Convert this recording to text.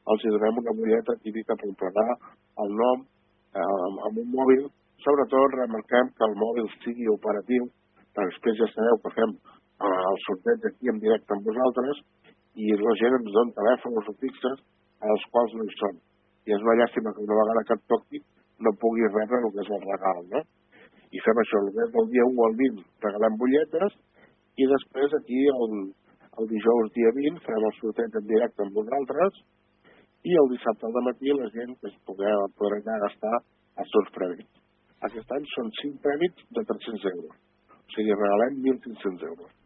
els donem una butlleta típica per emplenar el nom amb un mòbil. Sobretot remarquem que el mòbil sigui operatiu, perquè després ja sabeu que fem el sorteig aquí en directe amb vosaltres i la gent ens dona telèfons o fixes als quals no hi són. I és una llàstima que una vegada que et toqui no puguis rebre el que és el regal, no? I fem això, del dia 1 al 20 regalem butlletes i després aquí el dijous dia 20 farem el sorteig en directe amb vosaltres i el dissabte al matí la gent que es podrà anar a gastar els seus premis. Aquest any són 5 premis de 300 euros. O sigui, regalem 1.500 euros.